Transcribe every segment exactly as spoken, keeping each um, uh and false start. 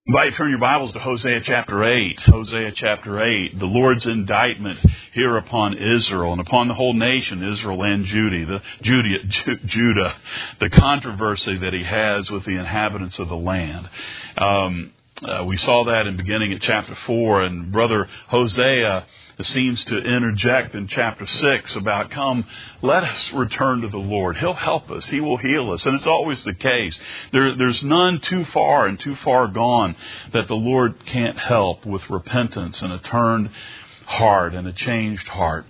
I invite you to turn your Bibles to Hosea chapter eight. Hosea chapter eight, the Lord's indictment here upon Israel and upon the whole nation, Israel and Judah, the Judah, Judah, the controversy that he has with the inhabitants of the land. Um, uh, we saw that in beginning at chapter four, and Brother Hosea seems to interject in chapter six about, come, let us return to the Lord. He'll help us. He will heal us. And it's always the case. There, there's none too far and too far gone that the Lord can't help with repentance and a turned heart and a changed heart.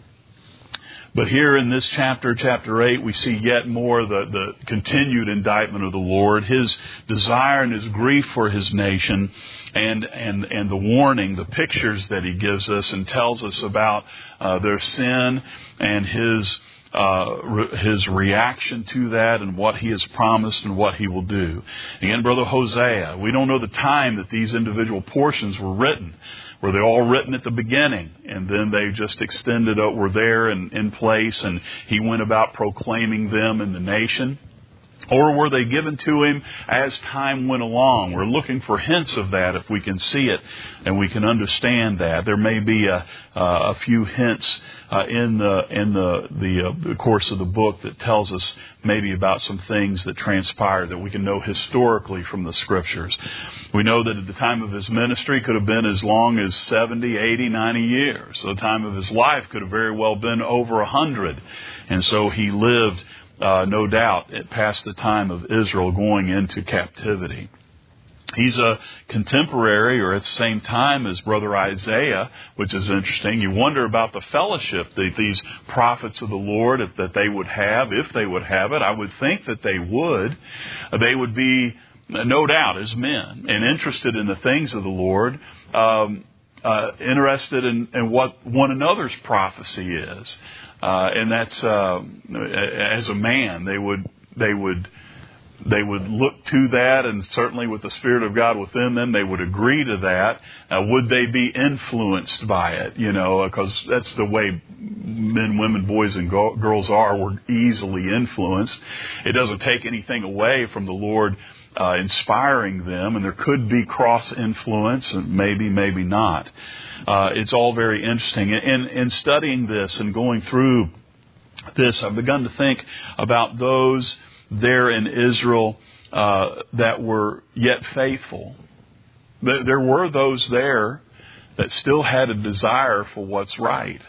But here in this chapter, chapter eight, we see yet more the, the continued indictment of the Lord, His desire and His grief for His nation, and and and the warning, the pictures that He gives us and tells us about uh, their sin and His uh, re- His reaction to that and what He has promised and what He will do. Again, Brother Hosea, we don't know the time that these individual portions were written. Were they all written at the beginning and then they just extended, uh, were there and in place and he went about proclaiming them in the nation? Or were they given to him as time went along? We're looking for hints of that if we can see it and we can understand that. There may be a, uh, a few hints uh, in the in the the, uh, the course of the book that tells us maybe about some things that transpired that we can know historically from the Scriptures. We know that at the time of his ministry could have been as long as seventy, eighty, ninety years. So the time of his life could have very well been over a hundred. And so he lived Uh, no doubt, it passed the time of Israel going into captivity. He's a contemporary or at the same time as Brother Isaiah, which is interesting. You wonder about the fellowship that these prophets of the Lord, if, that they would have, if they would have it. I would think that they would. They would be, no doubt, as men and interested in the things of the Lord, um, uh, interested in, in what one another's prophecy is. Uh, and that's uh, as a man, they would they would they would look to that, and certainly with the Spirit of God within them, they would agree to that. Uh, would they be influenced by it? You know, because that's the way men, women, boys, and go- girls are. We're easily influenced. It doesn't take anything away from the Lord uh, inspiring them, and there could be cross influence, and maybe, maybe not. Uh, it's all very interesting. In, in studying this and going through this, I've begun to think about those there in Israel uh, that were yet faithful. There were those there that still had a desire for what's right.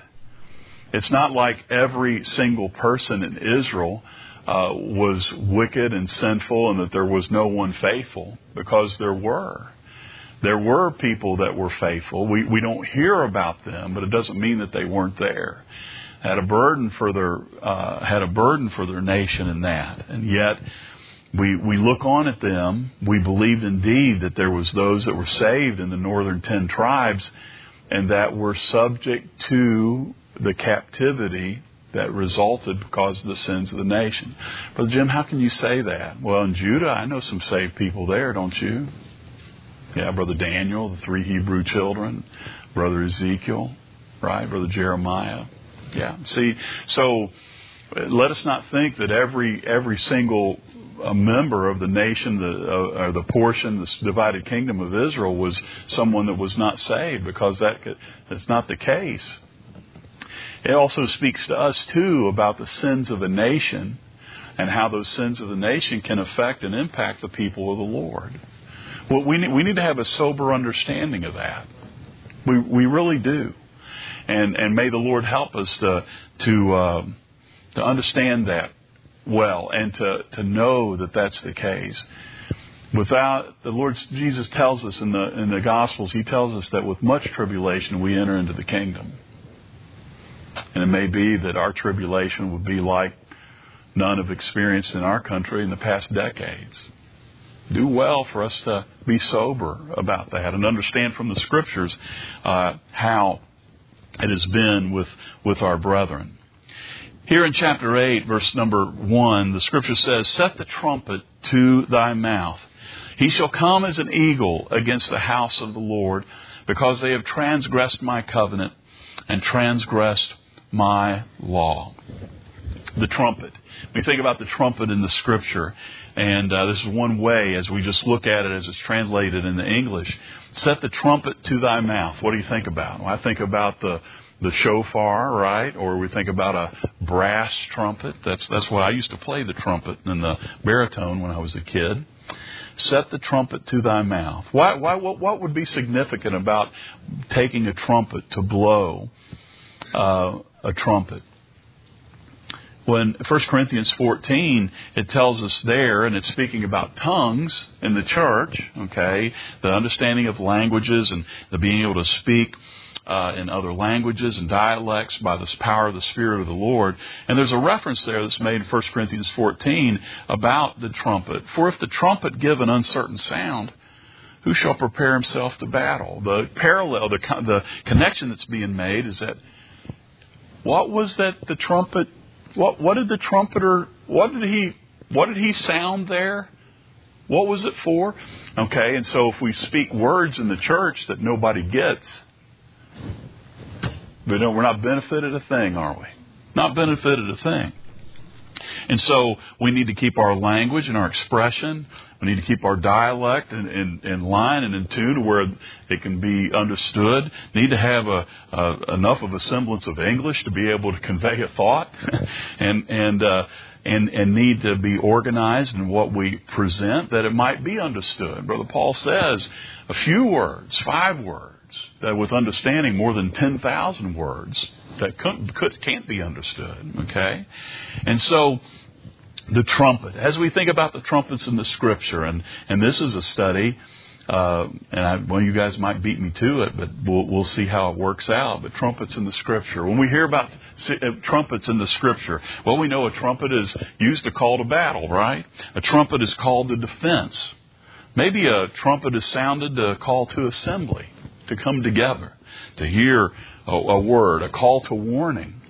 It's not like every single person in Israel uh, was wicked and sinful and that there was no one faithful, because there were. There were people that were faithful. We we don't hear about them, but it doesn't mean that they weren't there. Had a burden for their uh, had a burden for their nation in that, and yet we we look on at them. We believed indeed that there was those that were saved in the northern ten tribes, and that were subject to the captivity that resulted because of the sins of the nation. Brother Jim, how can you say that? Well, in Judah, I know some saved people there, don't you? Yeah, Brother Daniel, the three Hebrew children, Brother Ezekiel, right? Brother Jeremiah. Yeah. See, so let us not think that every every single uh, member of the nation, the uh, or the portion, the divided kingdom of Israel, was someone that was not saved, because that could, that's not the case. It also speaks to us too about the sins of the nation and how those sins of the nation can affect and impact the people of the Lord. Well, we need, we need to have a sober understanding of that. We we really do, and and may the Lord help us to to uh, to understand that well, and to to know that that's the case. Without the Lord Jesus tells us in the in the Gospels, He tells us that with much tribulation we enter into the kingdom, and it may be that our tribulation would be like none have experienced in our country in the past decades. Do well for us to be sober about that and understand from the Scriptures uh, how it has been with, with our brethren. Here in chapter eight, verse number one, the Scripture says, "Set the trumpet to thy mouth. He shall come as an eagle against the house of the Lord, because they have transgressed my covenant and transgressed my law." The trumpet. We think about the trumpet in the Scripture, and uh, this is one way as we just look at it as it's translated in the English. Set the trumpet to thy mouth. What do you think about? Well, I think about the the shofar, right? Or we think about a brass trumpet. That's that's what I used to play, the trumpet and the baritone when I was a kid. Set the trumpet to thy mouth. Why? Why? What, what would be significant about taking a trumpet to blow uh, a trumpet? When First Corinthians fourteen, it tells us there, and it's speaking about tongues in the church, okay, the understanding of languages and the being able to speak uh, in other languages and dialects by the power of the Spirit of the Lord. And there's a reference there that's made in First Corinthians fourteen about the trumpet. For if the trumpet give an uncertain sound, who shall prepare himself to battle? The parallel, the, the connection that's being made is that what was that the trumpet... What what did the trumpeter, what did he what did he sound there? What was it for? Okay, and so if we speak words in the church that nobody gets, we don't, we're not benefited a thing, are we? Not benefited a thing. And so we need to keep our language and our expression. We need to keep our dialect in, in, in line and in tune to where it can be understood. Need to have a, a enough of a semblance of English to be able to convey a thought, and and uh, and and need to be organized in what we present that it might be understood. Brother Paul says a few words, five words, that with understanding more than ten thousand words that could, could, can't be understood, okay? And so the trumpet, as we think about the trumpets in the Scripture, and, and this is a study, uh, and I, one of you guys might beat me to it, but we'll, we'll see how it works out, but trumpets in the Scripture. When we hear about trumpets in the Scripture, well, we know a trumpet is used to call to battle, right? A trumpet is called to defense. Maybe a trumpet is sounded to call to assembly, to come together, to hear a, a word, a call to warning,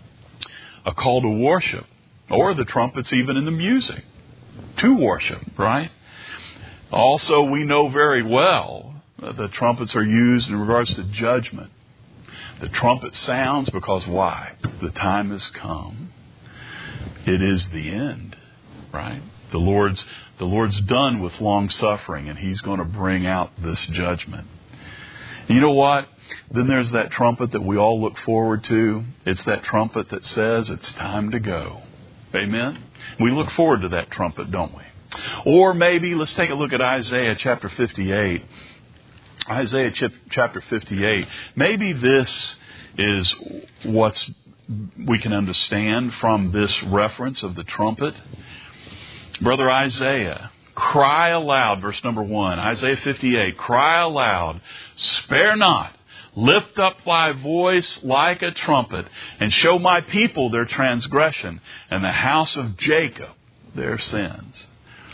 a call to worship, or the trumpets even in the music, to worship, right? Also, we know very well that the trumpets are used in regards to judgment. The trumpet sounds because why? The time has come. It is the end, right? The Lord's, the Lord's done with long suffering, and He's going to bring out this judgment. You know what? Then there's that trumpet that we all look forward to. It's that trumpet that says it's time to go. Amen? We look forward to that trumpet, don't we? Or maybe let's take a look at Isaiah chapter fifty-eight. Isaiah chapter fifty-eight. Maybe this is what we can understand from this reference of the trumpet. Brother Isaiah, cry aloud, verse number one, Isaiah fifty-eight, cry aloud, spare not, lift up thy voice like a trumpet, and show my people their transgression, and the house of Jacob their sins.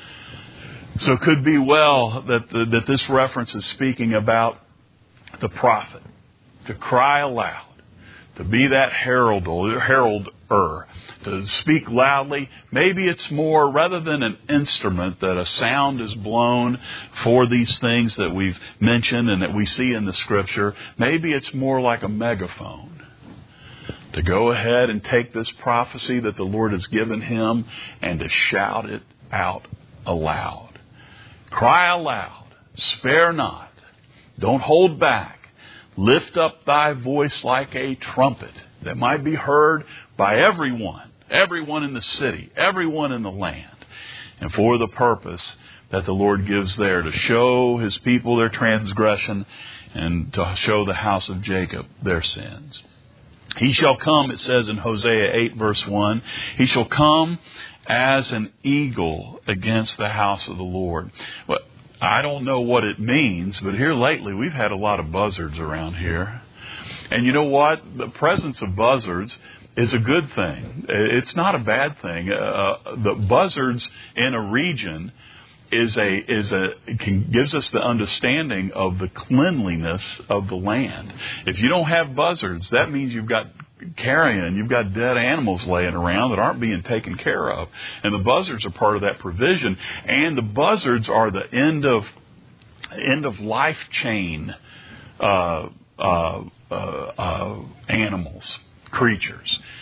So it could be well that the, that this reference is speaking about the prophet, to cry aloud, to be that herald, heralder, to speak loudly. Maybe it's more, rather than an instrument, that a sound is blown for these things that we've mentioned and that we see in the Scripture. Maybe it's more like a megaphone, to go ahead and take this prophecy that the Lord has given him and to shout it out aloud. Cry aloud, spare not, don't hold back. Lift up thy voice like a trumpet that might be heard by everyone, everyone in the city, everyone in the land, and for the purpose that the Lord gives there, to show His people their transgression and to show the house of Jacob their sins. He shall come, it says in Hosea eight verse one, he shall come as an eagle against the house of the Lord. Well, I don't know what it means, but here lately we've had a lot of buzzards around here. And you know what? The presence of buzzards is a good thing. It's not a bad thing. Uh, the buzzards in a region is a is a can, gives us the understanding of the cleanliness of the land. If you don't have buzzards, that means you've got carrion, you've got dead animals laying around that aren't being taken care of. And the buzzards are part of that provision. And the buzzards are the end of end of life chain uh, uh, uh, uh, animals, creatures.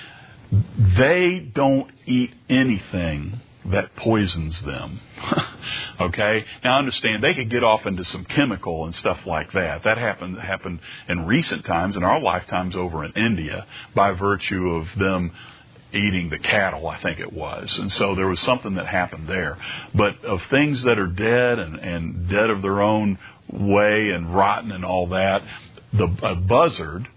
they don't eat anything that poisons them. Okay? Now understand, they could get off into some chemical and stuff like that. That happened happened in recent times, in our lifetimes over in India, by virtue of them eating the cattle, I think it was. And so there was something that happened there. But of things that are dead and, and dead of their own way and rotten and all that, the a buzzard,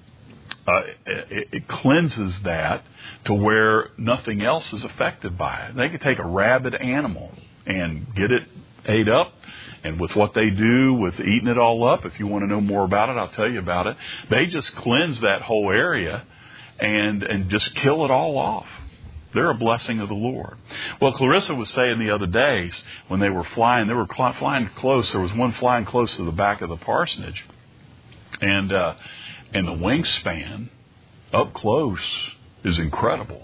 uh, it, it cleanses that to where nothing else is affected by it. They could take a rabid animal and get it ate up. And with what they do with eating it all up, if you want to know more about it, I'll tell you about it. They just cleanse that whole area and and just kill it all off. They're a blessing of the Lord. Well, Clarissa was saying the other days when they were flying, they were cl- flying close. There was one flying close to the back of the parsonage. And, uh, and the wingspan up close is incredible.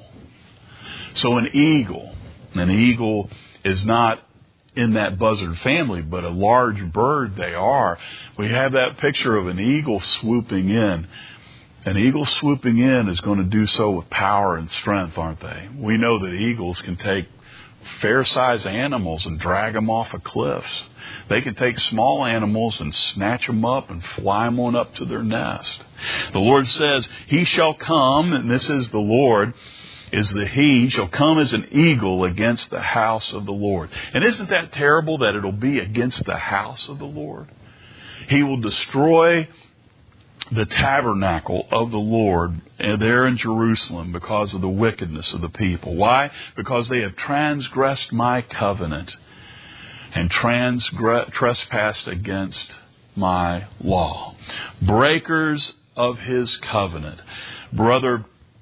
So an eagle, an eagle is not in that buzzard family, but a large bird they are. We have that picture of an eagle swooping in. An eagle swooping in is going to do so with power and strength, aren't they? We know that eagles can take fair-sized animals and drag them off of cliffs. They can take small animals and snatch them up and fly them on up to their nest. The Lord says, He shall come, and this is the Lord, is the He, shall come as an eagle against the house of the Lord. And isn't that terrible that it'll be against the house of the Lord? He will destroy the tabernacle of the Lord there in Jerusalem because of the wickedness of the people. Why? Because they have transgressed my covenant and transgress- trespassed against my law. Breakers of His covenant. Brother,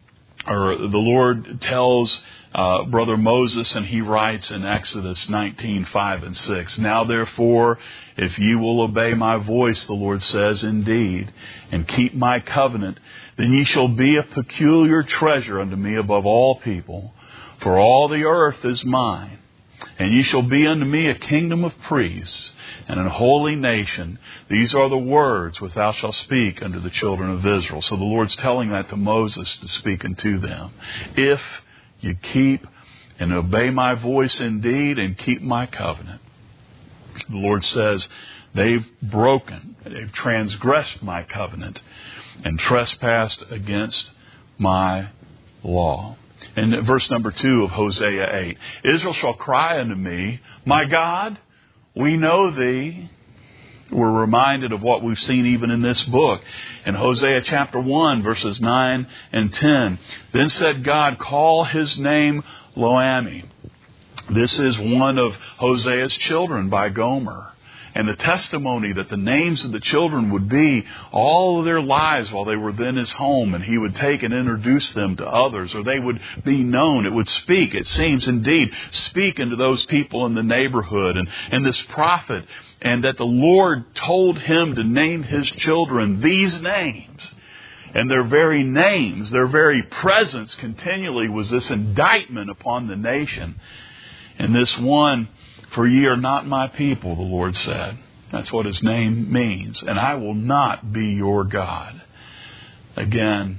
or the Lord tells Uh, Brother Moses, and he writes in Exodus nineteen, five and six, Now therefore, if you will obey my voice, the Lord says, indeed, and keep my covenant, then ye shall be a peculiar treasure unto me above all people, for all the earth is mine. And ye shall be unto me a kingdom of priests, and an holy nation. These are the words which thou shalt speak unto the children of Israel. So the Lord's telling that to Moses to speak unto them. If you keep and obey my voice indeed and keep my covenant. The Lord says they've broken, they've transgressed my covenant and trespassed against my law. And verse number two of Hosea eight, Israel shall cry unto me, My God, we know thee. We're reminded of what we've seen even in this book. In Hosea chapter one, verses nine and ten. Then said God, Call his name Lo-Ammi. This is one of Hosea's children by Gomer. And the testimony that the names of the children would be all of their lives while they were in his home, and he would take and introduce them to others, or they would be known. It would speak, it seems indeed, speak into those people in the neighborhood. And, and this prophet, and that the Lord told him to name his children these names. And their very names, their very presence continually was this indictment upon the nation. And this one, For ye are not my people, the Lord said. That's what his name means. And I will not be your God. Again,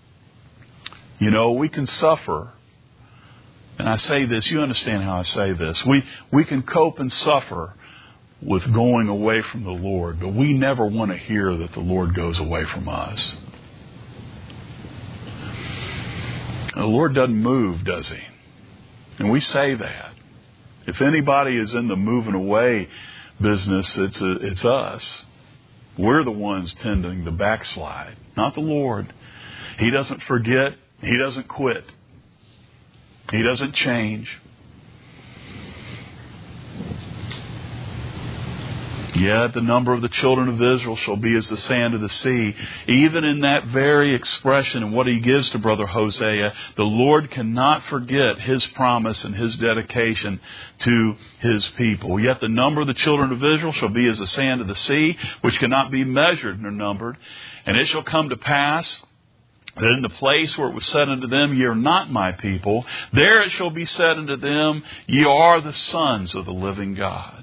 you know, we can suffer. And I say this, you understand how I say this. We, we can cope and suffer with going away from the Lord, but we never want to hear that the Lord goes away from us. The Lord doesn't move, does He? And we say that. If anybody is in the moving away business, it's a, it's us. We're the ones tending to backslide, not the Lord. He doesn't forget. He doesn't quit. He doesn't change. Yet the number of the children of Israel shall be as the sand of the sea. Even in that very expression and what he gives to Brother Hosea, the Lord cannot forget his promise and his dedication to his people. Yet the number of the children of Israel shall be as the sand of the sea, which cannot be measured nor numbered. And it shall come to pass that in the place where it was said unto them, Ye are not my people, there it shall be said unto them, Ye are the sons of the living God.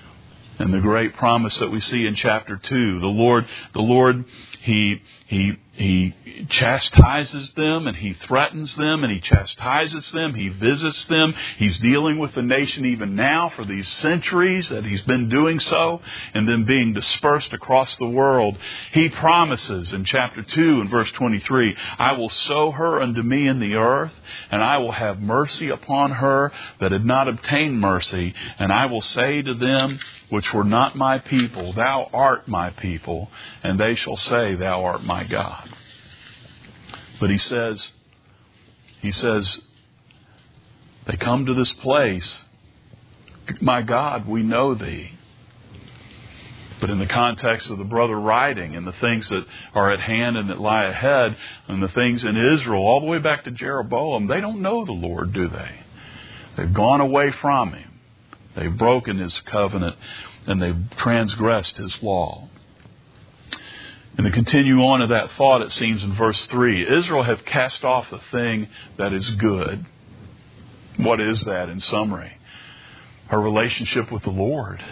And the great promise that we see in chapter two, the Lord, the Lord, He, He He chastises them and he threatens them and he chastises them. He visits them. He's dealing with the nation even now for these centuries that he's been doing so and then being dispersed across the world. He promises in chapter two and verse twenty-three, I will sow her unto me in the earth, and I will have mercy upon her that had not obtained mercy, and I will say to them which were not my people, thou art my people, and they shall say, thou art my God. But he says, he says, they come to this place, my God, we know thee. But in the context of the brother writing and the things that are at hand and that lie ahead and the things in Israel, all the way back to Jeroboam, they don't know the Lord, do they? They've gone away from him. They've broken his covenant and they've transgressed his law. And to continue on to that thought, it seems in verse three, Israel hath cast off the thing that is good. What is that in summary? Her relationship with the Lord.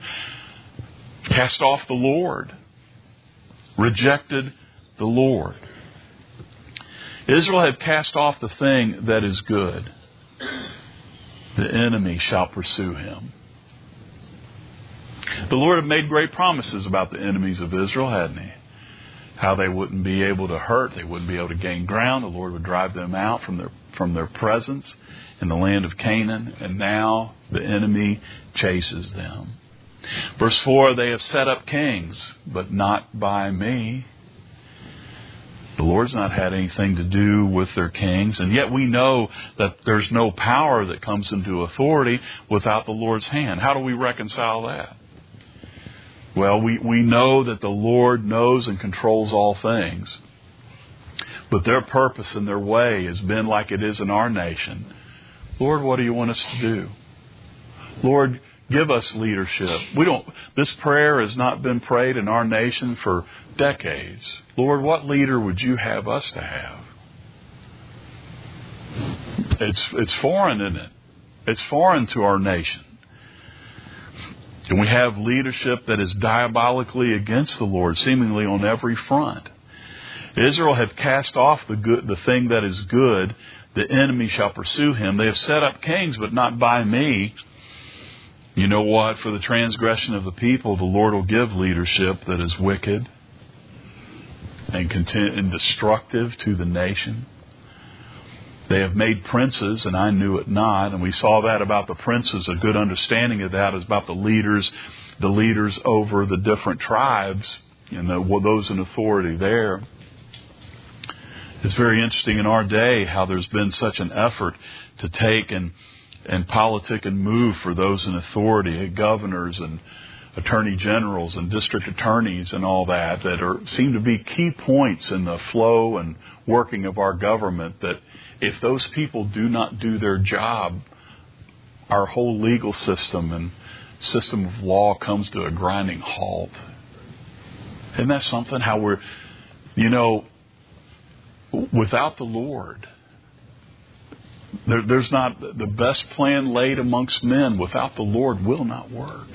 Cast off the Lord. Rejected the Lord. Israel hath cast off the thing that is good. The enemy shall pursue him. The Lord had made great promises about the enemies of Israel, hadn't he? How they wouldn't be able to hurt, they wouldn't be able to gain ground. The Lord would drive them out from their from their presence in the land of Canaan. And now the enemy chases them. Verse four, they have set up kings, but not by me. The Lord's not had anything to do with their kings. And yet we know that there's no power that comes into authority without the Lord's hand. How do we reconcile that? Well, we, we know that the Lord knows and controls all things. But their purpose and their way has been like it is in our nation. Lord, what do you want us to do? Lord, give us leadership. We don't. This prayer has not been prayed in our nation for decades. Lord, what leader would you have us to have? It's, it's foreign, isn't it? It's foreign to our nation. And we have leadership that is diabolically against the Lord, seemingly on every front. Israel hath cast off the good, the thing that is good. The enemy shall pursue him. They have set up kings, but not by me. You know what? For the transgression of the people, the Lord will give leadership that is wicked and, content and destructive to the nation. They have made princes, and I knew it not. And we saw that about the princes. A good understanding of that is about the leaders, the leaders over the different tribes, and the, well, those in authority there. It's very interesting in our day how there's been such an effort to take and and politic and move for those in authority, governors and attorney generals and district attorneys and all that, that are seem to be key points in the flow and working of our government, that if those people do not do their job, our whole legal system and system of law comes to a grinding halt. Isn't that something? How we're, you know, without the Lord, there, there's not the best plan laid amongst men without the Lord will not work.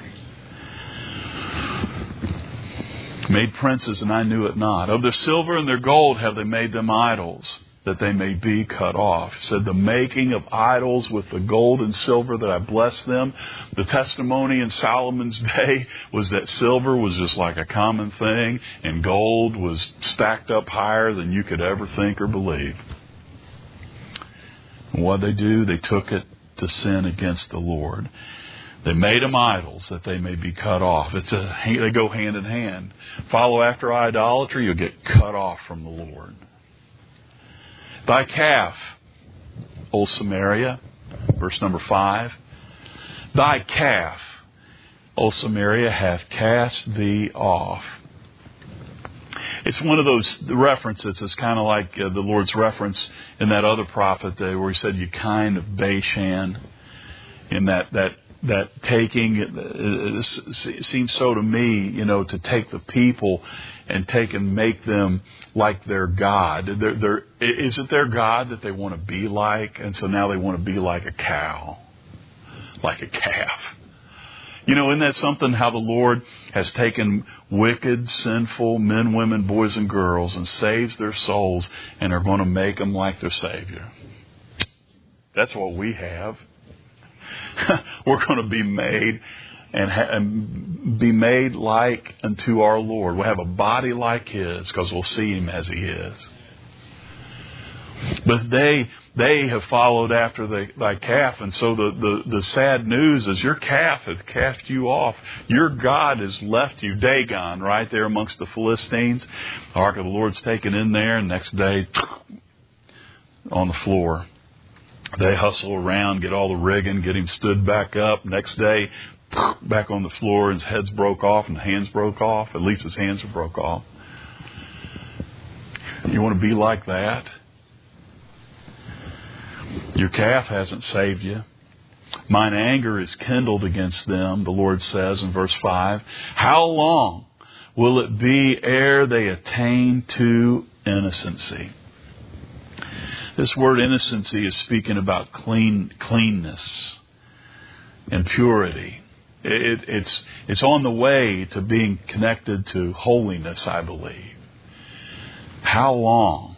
Made princes, and I knew it not. Of their silver and their gold have they made them idols, that they may be cut off. He said, the making of idols with the gold and silver that I bless them. The testimony in Solomon's day was that silver was just like a common thing, and gold was stacked up higher than you could ever think or believe. And what they do, they took it to sin against the Lord. They made them idols that they may be cut off. It's a, they go hand in hand. Follow after idolatry, you'll get cut off from the Lord. Thy calf, O Samaria, verse number five. Thy calf, O Samaria, hath cast thee off. It's one of those references. It's kind of like uh, the Lord's reference in that other prophet there where he said, you kind of Bashan. In that, that, that taking, it, it seems so to me, you know, to take the people and take and make them like their God. They're, they're, is it their God that they want to be like? And so now they want to be like a cow, like a calf. You know, isn't that something how the Lord has taken wicked, sinful men, women, boys, and girls and saves their souls and are going to make them like their Savior? That's what we have. We're going to be made and, ha- and be made like unto our Lord. We'll have a body like His because we'll see Him as He is. But they they have followed after the, thy calf, and so the, the, the sad news is your calf has cast you off. Your God has left you. Dagon, right there amongst the Philistines. The ark of the Lord's taken in there, and next day on the floor. They hustle around, get all the rigging, get him stood back up. Next day, back on the floor, his head's broke off and the hands broke off. At least his hands are broke off. You want to be like that? Your calf hasn't saved you. Mine anger is kindled against them, the Lord says in verse five. How long will it be ere they attain to innocency? This word innocency is speaking about clean cleanness and purity. It, it's, it's on the way to being connected to holiness, I believe. How long?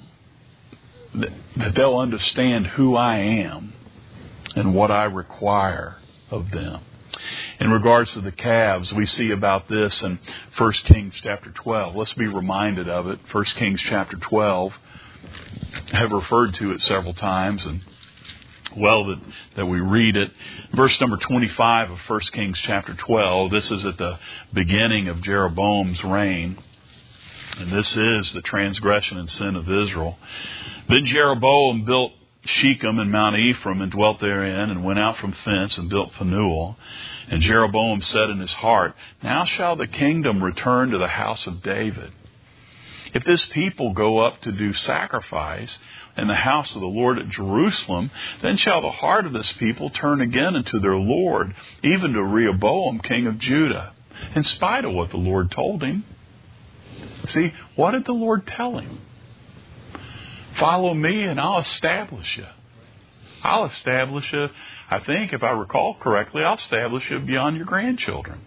That they'll understand who I am and what I require of them. In regards to the calves, we see about this in First Kings chapter twelve. Let's be reminded of it. First Kings chapter twelve. I have referred to it several times, and well that, that we read it. Verse number twenty-five of First Kings chapter twelve. This is at the beginning of Jeroboam's reign. And this is the transgression and sin of Israel. Then Jeroboam built Shechem and Mount Ephraim and dwelt therein, and went out from thence and built Phanuel. And Jeroboam said in his heart, Now shall the kingdom return to the house of David. If this people go up to do sacrifice in the house of the Lord at Jerusalem, then shall the heart of this people turn again unto their Lord, even to Rehoboam, king of Judah, in spite of what the Lord told him. See, what did the Lord tell him? Follow me and I'll establish you. I'll establish you. I think, if I recall correctly, I'll establish you beyond your grandchildren.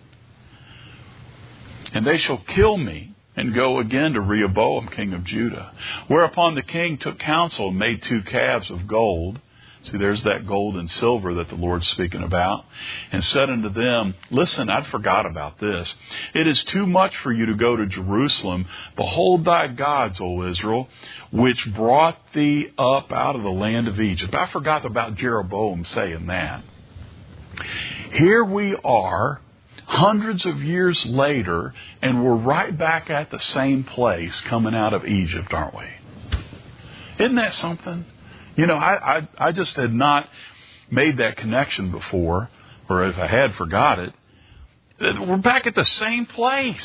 And they shall kill me and go again to Rehoboam, king of Judah. Whereupon the king took counsel and made two calves of gold. See, there's that gold and silver that the Lord's speaking about. And said unto them, Listen, I'd forgot about this. It is too much for you to go to Jerusalem. Behold thy gods, O Israel, which brought thee up out of the land of Egypt. I forgot about Jeroboam saying that. Here we are, hundreds of years later, and we're right back at the same place coming out of Egypt, aren't we? Isn't that something? You know, I, I I just had not made that connection before, or if I had, forgot it. We're back at the same place.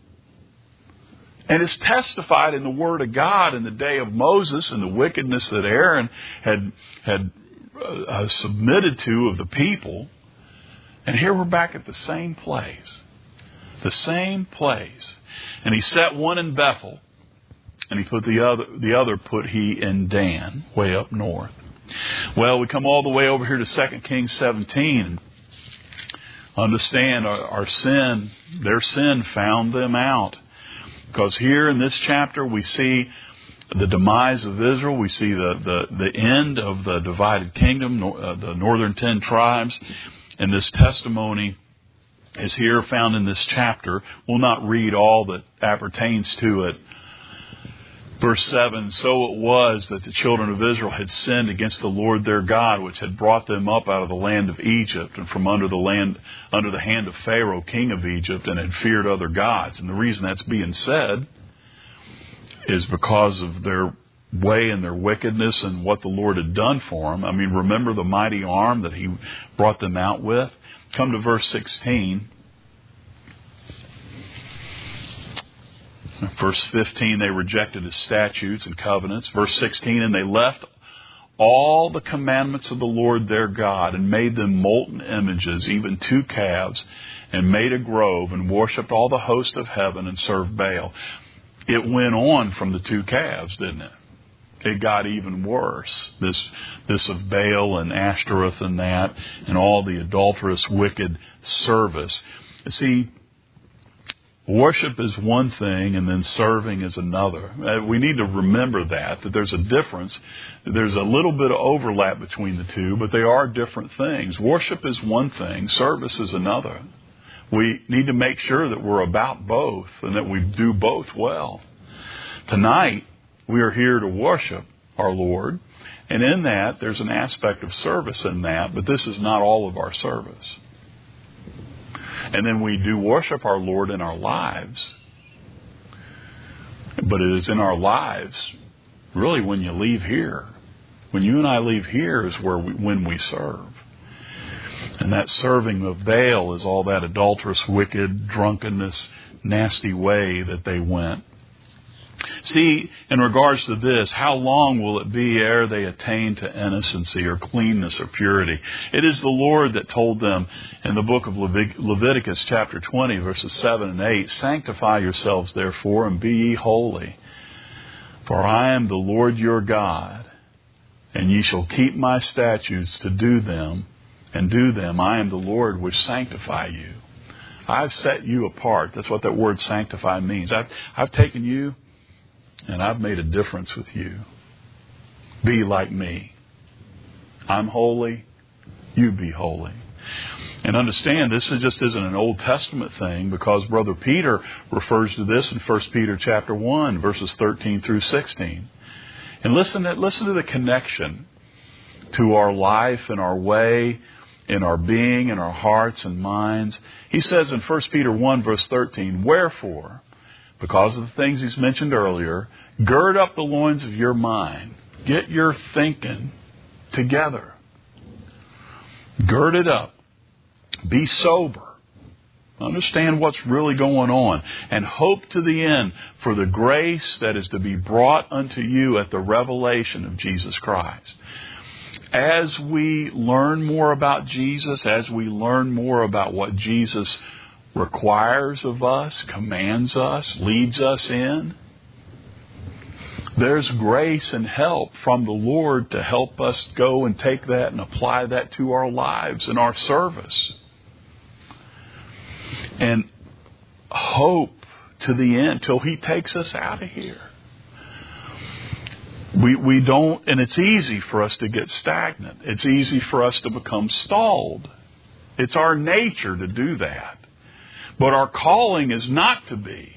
And it's testified in the Word of God in the day of Moses and the wickedness that Aaron had, had uh, submitted to of the people. And here we're back at the same place. The same place. And he set one in Bethel. And he put the other, the other put he in Dan, way up north. Well, we come all the way over here to Second Kings seventeen. Understand our, our sin, their sin found them out. Because here in this chapter we see the demise of Israel. We see the, the, the end of the divided kingdom, uh, the northern ten tribes. And this testimony is here found in this chapter. We'll not read all that appertains to it. Verse seven, So it was that the children of Israel had sinned against the Lord their God, which had brought them up out of the land of Egypt and from under the land, under the hand of Pharaoh, king of Egypt, and had feared other gods. And the reason that's being said is because of their way and their wickedness and what the Lord had done for them. I mean, remember the mighty arm that He brought them out with? Come to verse sixteen. Verse fifteen, they rejected His statutes and covenants. Verse sixteen, and they left all the commandments of the Lord their God and made them molten images, even two calves, and made a grove and worshipped all the host of heaven and served Baal. It went on from the two calves, didn't it? it got even worse. This, this of Baal and Ashtoreth and that, and all the adulterous, wicked service. See, worship is one thing, and then serving is another. We need to remember that, that there's a difference. There's a little bit of overlap between the two, but they are different things. Worship is one thing, service is another. We need to make sure that we're about both and that we do both well. Tonight, we are here to worship our Lord, and in that, there's an aspect of service in that, but this is not all of our service. And then we do worship our Lord in our lives, but it is in our lives, really, when you leave here. When you and I leave here is where we, when we serve. And that serving of Baal is all that adulterous, wicked, drunkenness, nasty way that they went. See, in regards to this, how long will it be ere they attain to innocency or cleanness or purity? It is the Lord that told them in the book of Levit- Leviticus chapter twenty, verses seven and eight, "Sanctify yourselves therefore and be ye holy. For I am the Lord your God, and ye shall keep my statutes to do them, and do them. I am the Lord which sanctify you." I've set you apart. That's what that word sanctify means. I've, I've taken you and I've made a difference with you. Be like me. I'm holy. You be holy. And understand, this is just isn't an Old Testament thing, because Brother Peter refers to this in First Peter chapter one, verses thirteen through sixteen. And listen to, listen to the connection to our life and our way, in our being, in our hearts and minds. He says in First Peter one, verse thirteen, "Wherefore, because of the things he's mentioned earlier, gird up the loins of your mind." Get your thinking together. Gird it up. Be sober. Understand what's really going on. And hope to the end for the grace that is to be brought unto you at the revelation of Jesus Christ. As we learn more about Jesus, as we learn more about what Jesus requires of us, commands us, leads us in, there's grace and help from the Lord to help us go and take that and apply that to our lives and our service. And hope to the end till He takes us out of here. We we don't, and it's easy for us to get stagnant. It's easy for us to become stalled. It's our nature to do that. But our calling is not to be.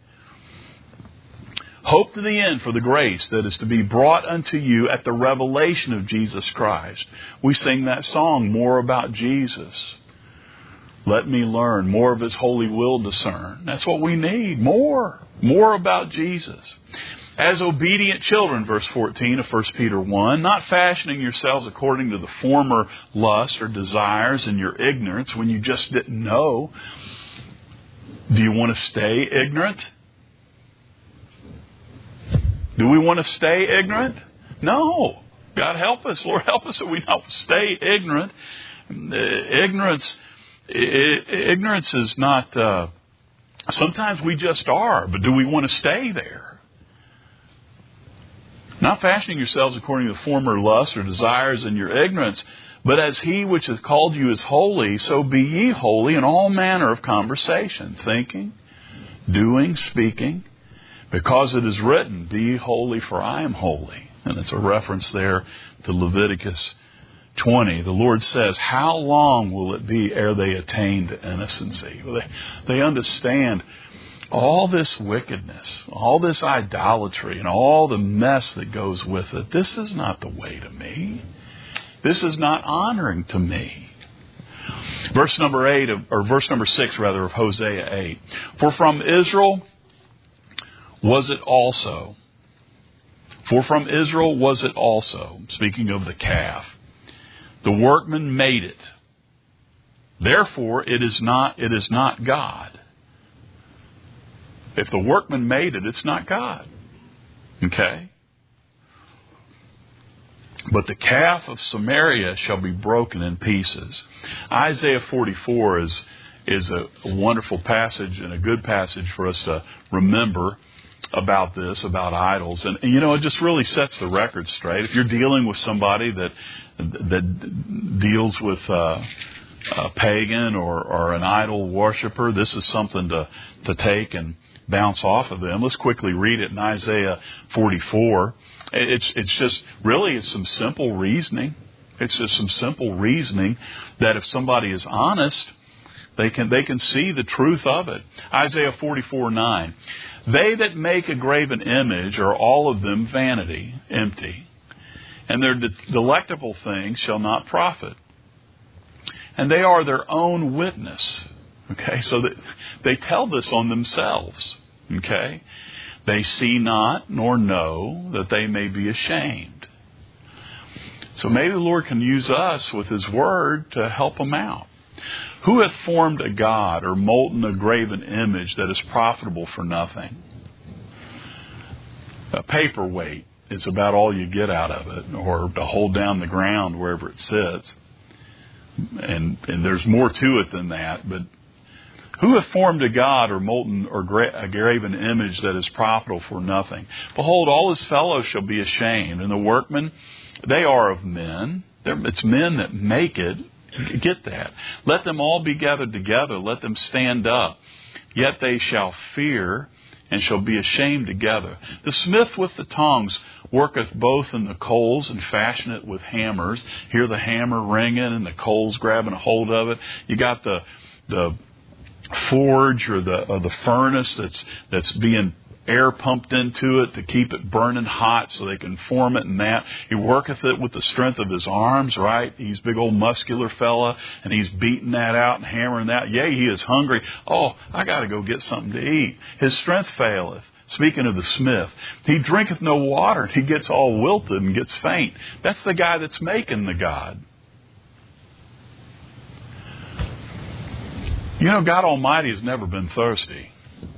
Hope to the end for the grace that is to be brought unto you at the revelation of Jesus Christ. We sing that song, "More About Jesus. Let me learn more of His holy will discern." That's what we need. More. More about Jesus. "As obedient children," verse fourteen of First Peter one, "not fashioning yourselves according to the former lusts or desires in your ignorance," when you just didn't know. Do you want to stay ignorant? Do we want to stay ignorant? No. God help us. Lord, help us that we don't stay ignorant. Ignorance, ignorance is not, uh, sometimes we just are, but do we want to stay there? "Not fashioning yourselves according to the former lusts or desires in your ignorance, but as He which hath called you is holy, so be ye holy in all manner of conversation, thinking, doing, speaking, because it is written, Be ye holy, for I am holy." And it's a reference there to Leviticus twenty. The Lord says, how long will it be ere they attain to innocency? Well, they, they understand all this wickedness, all this idolatry, and all the mess that goes with it. This is not the way to me. This is not honoring to me. Verse number eight, of, or verse number six rather, of Hosea eight. "For from Israel was it also. For from Israel was it also," speaking of the calf, "the workman made it. Therefore it is not, it is not God." If the workman made it, it's not God. Okay? "But the calf of Samaria shall be broken in pieces." Isaiah forty-four is, is a wonderful passage and a good passage for us to remember. about this, about idols. And, you know, it just really sets the record straight. If you're dealing with somebody that that deals with uh, a pagan or, or an idol worshiper, this is something to, to take and bounce off of them. Let's quickly read it in Isaiah forty-four. It's it's just really it's some simple reasoning. It's just some simple reasoning that if somebody is honest, they can they can see the truth of it. Isaiah forty-four nine. They that make a graven image are all of them vanity, empty, and their de- delectable things shall not profit. And they are their own witness. Okay, so that they tell this on themselves. Okay, they see not nor know that they may be ashamed. So maybe the Lord can use us with His Word to help them out. Who hath formed a god or molten a graven image that is profitable for nothing? A paperweight is about all you get out of it, or to hold down the ground wherever it sits. And, and there's more to it than that. But who hath formed a god or molten or gra- a graven image that is profitable for nothing? Behold, all his fellows shall be ashamed, and the workmen, they are of men. They're, it's men that make it. Get that. Let them all be gathered together. Let them stand up. Yet they shall fear and shall be ashamed together. The smith with the tongs worketh both in the coals and fashion it with hammers. Hear the hammer ringing and the coals grabbing a hold of it. You got the the forge or the or the furnace that's that's being air pumped into it to keep it burning hot so they can form it and that. He worketh it with the strength of his arms, right? He's a big old muscular fella, and he's beating that out and hammering that. Yea, he is hungry. Oh, I got to go get something to eat. His strength faileth. Speaking of the smith, he drinketh no water, and he gets all wilted and gets faint. That's the guy that's making the god. You know, God Almighty has never been thirsty.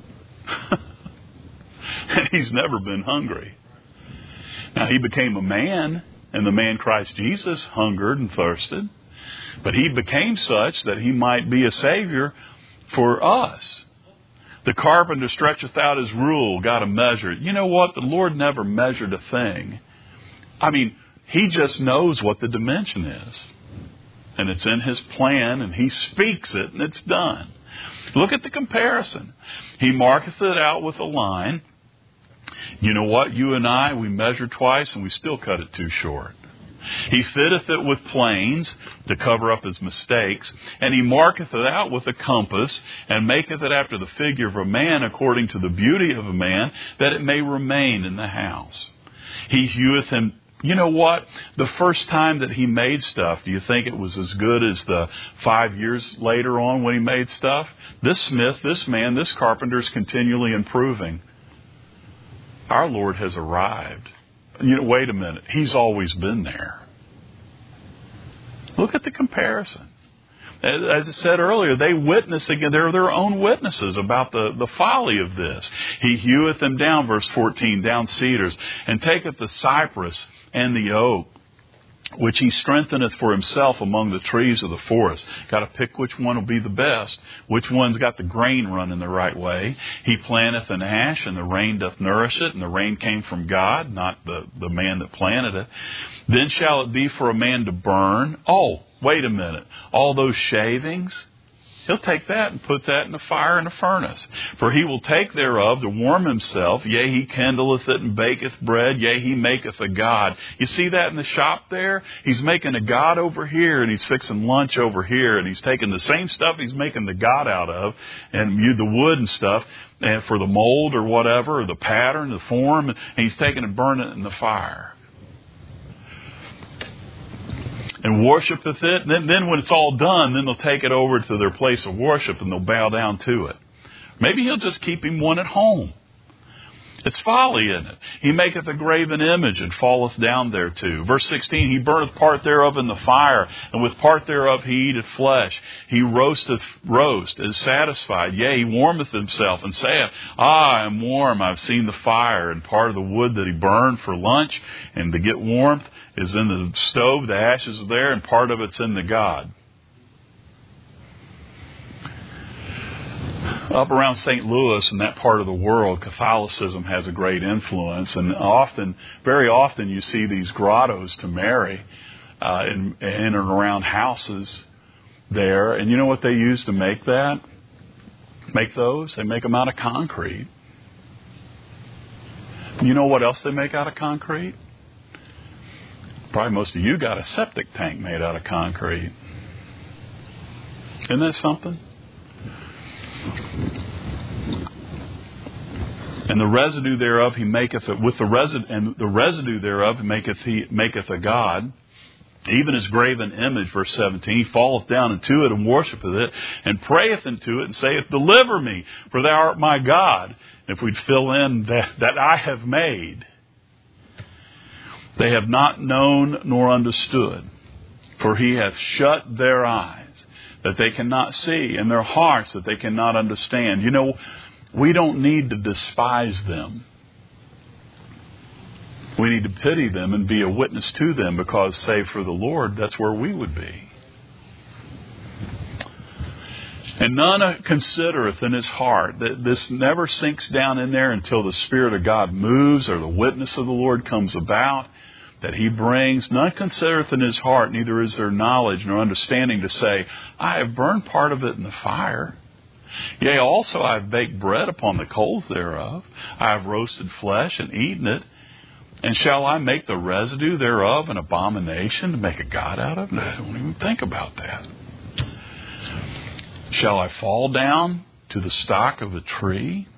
And He's never been hungry. Now, He became a man, and the man Christ Jesus hungered and thirsted. But He became such that He might be a Savior for us. The carpenter stretcheth out his rule, got to measure it. You know what? The Lord never measured a thing. I mean, He just knows what the dimension is. And it's in His plan, and He speaks it, and it's done. Look at the comparison. He marketh it out with a line. You know what? You and I, we measure twice and we still cut it too short. He fitteth it with planes to cover up His mistakes, and He marketh it out with a compass, and maketh it after the figure of a man according to the beauty of a man, that it may remain in the house. He heweth him. You know what? The first time that He made stuff, do you think it was as good as the five years later on when He made stuff? This smith, this man, this carpenter is continually improving. Our Lord has arrived. You know, wait a minute. He's always been there. Look at the comparison. As I said earlier, they witness again. They're their own witnesses about the, the folly of this. He heweth them down, verse fourteen, down cedars, and taketh the cypress and the oak, which He strengtheneth for Himself among the trees of the forest. Got to pick which one will be the best. Which one's got the grain running the right way. He planteth an ash, and the rain doth nourish it. And the rain came from God, not the, the man that planted it. Then shall it be for a man to burn. Oh, wait a minute. All those shavings, He'll take that and put that in the fire in the furnace. For He will take thereof to warm Himself. Yea, He kindleth it and baketh bread. Yea, He maketh a god. You see that in the shop there? He's making a god over here, and He's fixing lunch over here. And He's taking the same stuff He's making the god out of, and the wood and stuff, and for the mold or whatever, or the pattern, the form, and He's taking and burning it in the fire. And worshipeth it. And then, then when it's all done, then they'll take it over to their place of worship and they'll bow down to it. Maybe He'll just keep him one at home. It's folly, isn't it? He maketh a graven image and falleth down thereto. Verse sixteen, He burneth part thereof in the fire, and with part thereof He eateth flesh. He roasteth roast, is satisfied. Yea, He warmeth Himself, and saith, Ah, I am warm, I've seen the fire. And part of the wood that He burned for lunch and to get warmth is in the stove, the ashes are there, and part of it's in the god. Up around Saint Louis and that part of the world, Catholicism has a great influence, and often, very often, you see these grottos to Mary uh, in, in and around houses there. And you know what they use to make that? Make those? They make them out of concrete. You know what else they make out of concrete? Probably most of you got a septic tank made out of concrete. Isn't that something? And the residue thereof he maketh it with the residue, and the residue thereof maketh he maketh a god, even his graven image. Verse seventeen, he falleth down into it and worshipeth it, and prayeth into it, and saith, Deliver me, for thou art my God. If we'd fill in that that I have made, they have not known nor understood, for he hath shut their eyes, that they cannot see, and their hearts that they cannot understand. You know, we don't need to despise them. We need to pity them and be a witness to them, because, save for the Lord, that's where we would be. And none considereth in his heart. That this never sinks down in there until the Spirit of God moves or the witness of the Lord comes about, that he brings. None considereth in his heart, neither is there knowledge nor understanding to say, I have burned part of it in the fire. Yea, also I have baked bread upon the coals thereof. I have roasted flesh and eaten it. And shall I make the residue thereof an abomination to make a god out of it? I don't even think about that. Shall I fall down to the stock of a tree?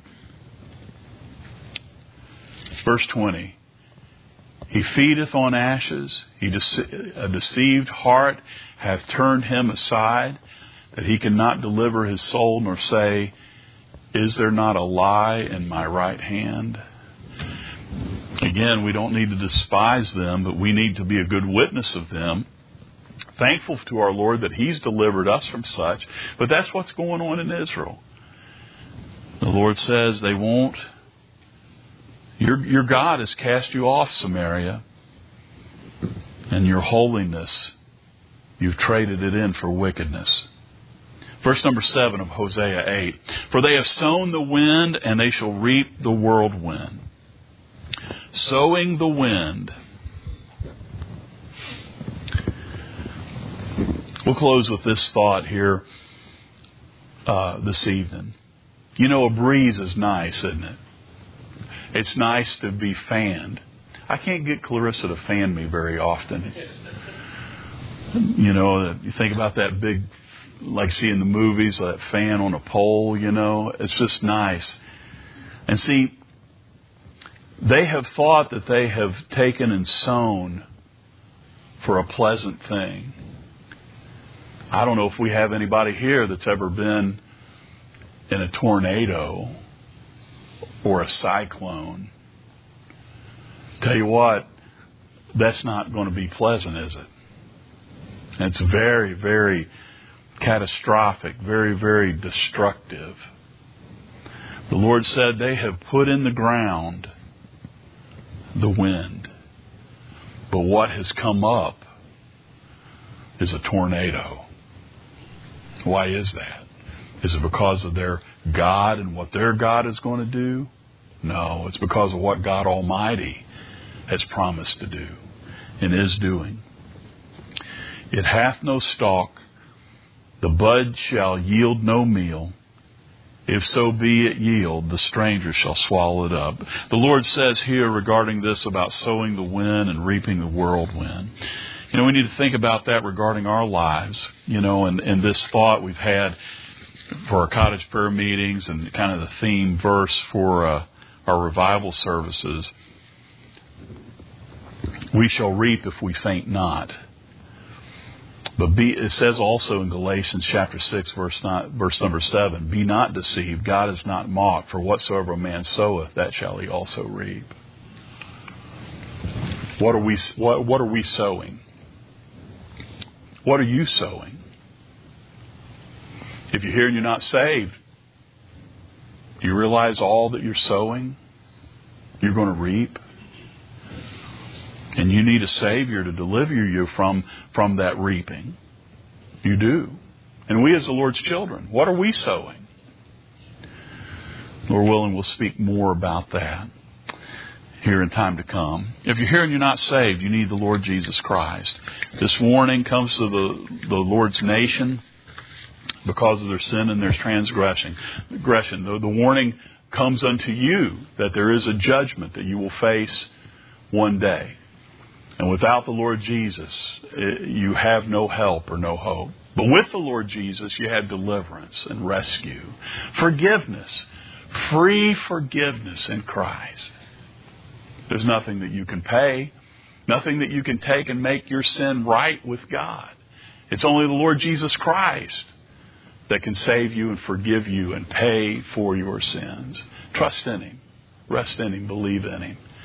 Verse twenty. He feedeth on ashes. He dece- a deceived heart hath turned him aside, that he cannot deliver his soul, nor say, Is there not a lie in my right hand? Again, we don't need to despise them, but we need to be a good witness of them. Thankful to our Lord that he's delivered us from such. But that's what's going on in Israel. The Lord says they won't. Your, your God has cast you off, Samaria. And your holiness, you've traded it in for wickedness. Verse number seven of Hosea eight. For they have sown the wind, and they shall reap the whirlwind. Sowing the wind. We'll close with this thought here uh, this evening. You know, a breeze is nice, isn't it? It's nice to be fanned. I can't get Clarissa to fan me very often. You know, you think about that big, like seeing the movies, that fan on a pole, you know. It's just nice. And see, they have thought that they have taken and sown for a pleasant thing. I don't know if we have anybody here that's ever been in a tornado or a cyclone. Tell you what, that's not going to be pleasant, is it? It's very, very catastrophic, very, very destructive. The Lord said they have put in the ground the wind. But what has come up is a tornado. Why is that? Is it because of their God and what their God is going to do? No, it's because of what God Almighty has promised to do and is doing. It hath no stalk, the bud shall yield no meal. If so be it yield, the stranger shall swallow it up. The Lord says here regarding this about sowing the wind and reaping the whirlwind. You know, we need to think about that regarding our lives, you know, and, and this thought we've had for our cottage prayer meetings and kind of the theme verse for uh, our revival services. We shall reap if we faint not. But be, it says also in Galatians chapter six, verse nine, verse number seven, be not deceived, God is not mocked, for whatsoever a man soweth, that shall he also reap. What are we, what, what are we sowing? What are you sowing? If you're here and you're not saved, do you realize all that you're sowing, you're going to reap? And you need a Savior to deliver you from, from that reaping. You do. And we as the Lord's children, what are we sowing? Lord willing, we'll speak more about that here in time to come. If you're here and you're not saved, you need the Lord Jesus Christ. This warning comes to the, the Lord's nation because of their sin and their transgression. Aggression. The, the warning comes unto you that there is a judgment that you will face one day. And without the Lord Jesus, it, you have no help or no hope. But with the Lord Jesus, you have deliverance and rescue, forgiveness, free forgiveness in Christ. There's nothing that you can pay, nothing that you can take and make your sin right with God. It's only the Lord Jesus Christ that can save you and forgive you and pay for your sins. Trust in Him. Rest in Him. Believe in Him.